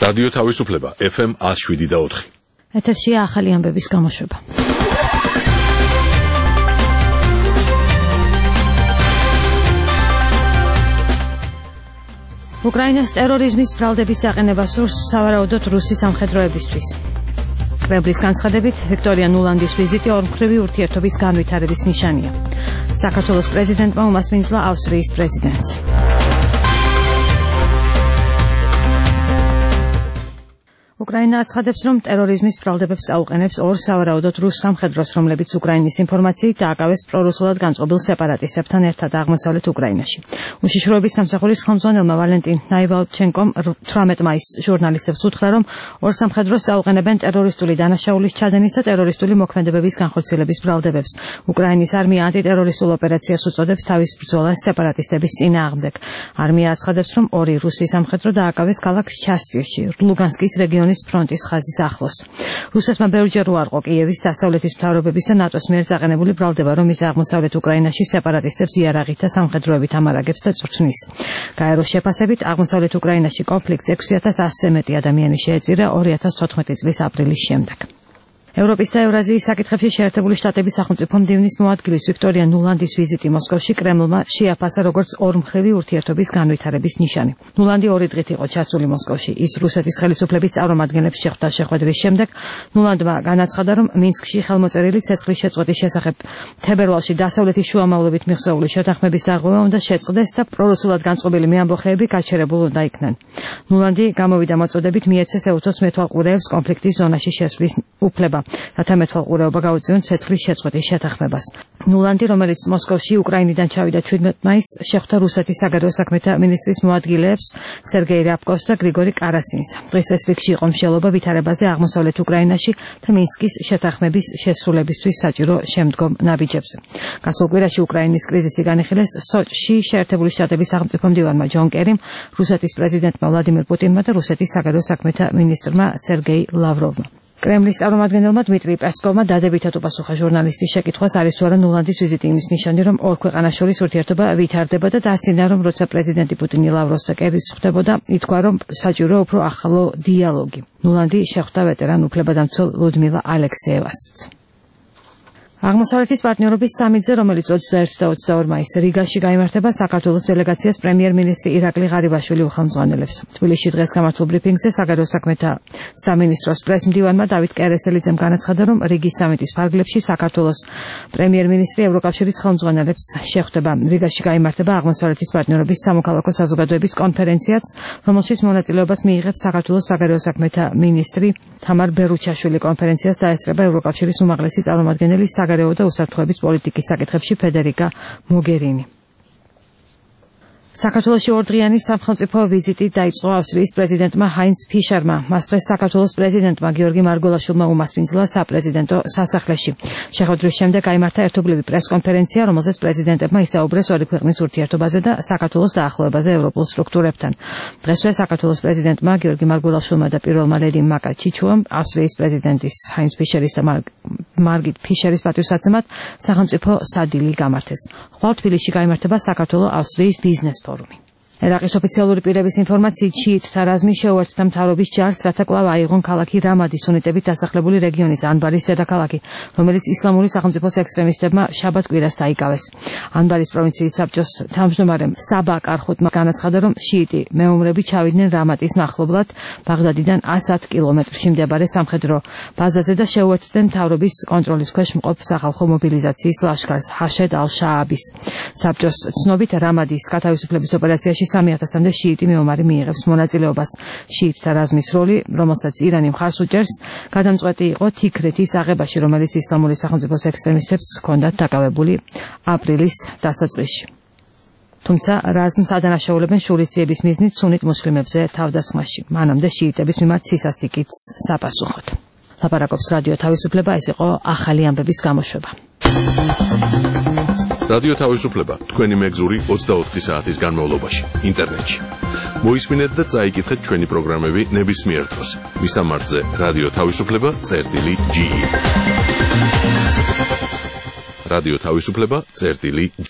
რადიო თავისუფლება FM 107.4. ეთერშია ახალი ამბების გამოშვება. უკრაინას ტერორიზმის ბრალდების აყენება სურს სავარაუდოდ რუსი სამხედროებისთვის. კრემლის განცხადებით, ვიქტორია ნულანდის ვიზიტი ორმხრივი ურთიერთობის განვითარების ნიშანია. საქართველოს პრეზიდენტმა უმასპინძლა ავსტრიის პრეზიდენტს. უკრაინა აცხადებს, რომ ტერორიზმის ბრალდებებს აუყენებს ორ სავარაუდოდ რუს სამხედროს, რომლებიც უკრაინის ინფორმაციით დააკავეს პრორუსულად განწყობილ სეპარატისტებთან ერთად აღმოსავლეთ უკრაინაში. უშიშროების სამსახურის ხელმძღვანელმა ვალენტინ ნაივალჩენკომ 18 მაისს ჟურნალისტებს უთხრა, რომ ორ სამხედროს აუყენებენ ტერორისტული დანაშაულის ჩადენის და ტერორისტული მოქმედებების განხორციელების ბრალდებებს. უკრაინის არმია ანტიტერორისტულ ოპერაციას უწოდებს თავის ბრძოლას სეპარატისტების წინააღმდეგ. არმია აცხადებს, რომ ორი რუსი სამხედრო დააკავეს ქალაქ ჩასტირში, ლუგანსკის რეგიონის ფრონტის ხაზის ახლოს. რუსეთმა ბევრჯერ უარყო კიევის დასავლეთის მთავრობების და ნატოს მიერ წაყენებული ბრალდება, რომ ის აღმოსავლეთ უკრაინაში სეპარატისტებს იარაღით და სამხედროებით ამარაგებს და წვრთნის. გაეროს შეფასებით, აღმოსავლეთ უკრაინაში კონფლიქტს 6100-ზე მეტი ადამიანი შეეწირა 2014 წლის აპრილის შემდეგ. ევროპის და ევრაზიის საკითხებში შეერთებული შტატების სახელმწიფო მდივნის მოადგილის ვიქტორია ნულანდის ვიზიტი მოსკოვში კრემლმა შეაფასა როგორც ორმხრივი ურთიერთობის განვითარების ნიშანი. ნულანდი 2 დღით იყო ჩასული მოსკოვში. ის რუსეთის ხელისუფლების წარმომადგენლებს შეხვდა შეხვედრის შემდეგ. ნულანდმა განაცხადა, რომ მინსკში ხელმოწერილი ცეცხლის შეწყვეტის შესახებ თებერვალში დასავლეთის შუამავლობით მიღწეული შეთანხმების დარღვევა უნდა შეწყდეს და პრორუსულად განწყობილი მეამბოხეები გაჩერებულ უნდა იქნენ. ნულანდი გამოვიდა მოწოდებით მიეცეს ეუთოს მეთვალყურეებს კონფლიქტის ზონაში შესვლის უფლება. რათა მეთვალყურეობა გაუწიონ ცეცხლის შეწყვეტის შეთანხმებას. ნულანდი, რომელიც მოსკოვში უკრაინიდან ჩავიდა 17 მაისს, შეხვდა რუსეთის საგარეო საქმეთა მინისტრის მოადგილეებს სერგეი რябკოვს და გრიგორი კარასინს. დღეს ეს რიგში იყო მსჯელობა ვითარებაზე აღმოსავლეთ უკრაინაში და მინსკის შეთანხმების შესრულებისთვის საჭირო შემდგომ ნაბიჯებზე. გასულ კვირაში უკრაინის კრიზისი განიხილეს სოჭში შეერთებული შტატების სახელმწიფო მდივანმა ჯონ კერიმ, რუსეთის პრეზიდენტმა ვლადიმირ პუტინმა და რუსეთის საგარეო საქმეთა მინისტრმა სერგეი ლავროვმა. კრემლის წარმომადგენელმა დმიტრი პესკოვმა დადებითად უპასუხა ჟურნალისტის შეკითხვას, არის თუ არა ნულანდის ვიზიტი იმის ნიშანი, რომ ორ ქვეყანას შორის ურთიერთობა ვითარდება და დასცინდა, რომ როცა პრეზიდენტი პუტინი ლავროვს და კერის ხვდებოდა, ითქვა, რომ საჭირო უფრო ახლო დიალოგი. ნულანდი შეხვდა ვეტერან უფლებადამცველ ლუდმილა ალექსეევასაც. აღმოსავლეთის პარტნიორობის სამიტზე, რომელიც 21 და 22 მაისს რიგაში გაიმართება, საქართველოს დელეგაციას პრემიერ-მინისტრი ირაკლი ღარიბაშვილი უხელმძღვანელებს. თბილისში დღეს გამართულ ბრიფინგზე საგარეო საქმეთა სამინისტროს პრესმდივანმა დავით კერესელიძემ განაცხადა, რომ რიგის სამიტის ფარგლებში საქართველოს პრემიერ-მინისტრი ევროკავშირის ხელმძღვანელებს შეხვდება. რიგაში გაიმართება აღმოსავლეთის პარტნიორობის სამოქალაქო საზოგადოების კონფერენციაც, რომელშიც მონაწილეობას მიიღებს საქართველოს საგარეო საქმეთა მინისტრი თამარ ბერუჩაშვილი. კონფერენციას დაესწრება ევროკავშირის უმაღლესი წარმომადგენელი საგარეო და უსაფრთხოების პოლიტიკის საკითხებში ფედერიკა მოგერინი. საქართველოში ორდღიანი სახელმწიფო ვიზიტი დაიწყო ავსტრიის პრეზიდენტმა ჰაინც ფიშერმა. მას დღეს საქართველოს პრეზიდენტმა გიორგი მარგველაშვილმა უმასპინძლა საპრეზიდენტო სასახლეში. შეხვედრის შემდეგ გაიმართა ერთობლივი პრესკონფერენცია, რომელზეც პრეზიდენტებმა ისაუბრეს ორი ქვეყნის ურთიერთობაზე და საქართველოს დაახლოებაზე ევროპულ სტრუქტურებთან. დღესვე საქართველოს პრეზიდენტმა გიორგი მარგველაშვილმა და პირველმა ლედი მაკა ჩიჩუამ ავსტრიის პრეზიდენტის ჰაინც ფიშერის და მარგით ფიშერის პატივსაცემად სახელმწიფო სადილი გამართეს. ხვალ თბილისში გაიმართება საქართველო-ავსტრიის ბიზნეს ფორუმი. ერაყის ოფიციალური პირების ინფორმაციით, შიიტთა რაზმი შეუერთდა მთავრობის ჯარს, რათა კვლავ აიღონ ქალაქი რამადის სუნიტებით დასახლებული რეგიონის ანბარის დედაქალაქი, რომელიც ისლამური სახელმწიფოს ექსტრემისტებმა შაბათ კვირას დაიკავეს. ანბარის პროვინციის საბჭოს თავმჯდომარემ საბა კარხუტმა განაცხადა, რომ შიიტი მეომრები ჩავიდნენ რამადის მახლობლად ბაღდადიდან 110 კილომეტრში მდებარე სამხედრო ბაზაზე და შეუერთდნენ მთავრობის კონტროლის ქვეშ მყოფ სახალხო მობილიზაციის ლაშქარს ჰაშედ ალ-შააბის. საბჭოს ცნობით რამადის გათავისუფლების ოპერაციაში 3000-მდე შიიტი მეომარი მიიღებს მონაწილეობას. შიიტთა რაზმის როლი, რომელსაც ირანი მხარს უჭერს, გადამწყვეტი იყო თიქრეთის აღებაში, რომელიც ისლამური სახელმწიფოს ექსტრემისტებს ჰქონდათ დაკავებული აპრილის დასაწყისში. თუმცა რაზმს ადანაშაულებენ შურისძიების მიზნით სუნით მუსლიმებზე თავდასხმაში, მანამდე შიიტების მიმართ სისასტიკით საპასუხოდ. ლაპარაკობს რადიო თავისუფლება, ეს იყო ახალი ამბების გამოშვება. რადიო თავისუფლება თქვენი მეგზური 24 საათის განმავლობაში ინტერნეტში. მოისმინეთ და წაიკითხეთ ჩვენი პროგრამები ნებისმიერ დროს. მისამართზე რადიო თავისუფლება.ge. რადიო თავისუფლება.ge